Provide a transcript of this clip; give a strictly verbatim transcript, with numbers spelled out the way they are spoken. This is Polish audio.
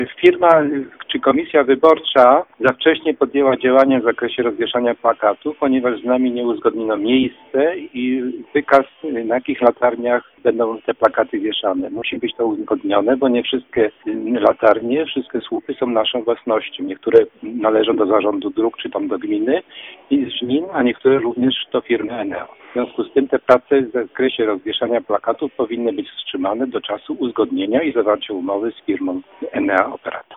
Firma czy komisja wyborcza za wcześnie podjęła działania w zakresie rozwieszania plakatów, ponieważ z nami nie uzgodniono miejsce i wykaz, na jakich latarniach będą te plakaty wieszane. Musi być to uzgodnione, bo nie wszystkie latarnie, wszystkie słupy są naszą własnością. Niektóre należą do zarządu dróg czy tam do gminy i gmin, a niektóre również do firmy Enea. W związku z tym te prace w zakresie rozwieszania plakatów powinny być wstrzymane do czasu uzgodnienia i zawarcia umowy z firmą Enea Operacja.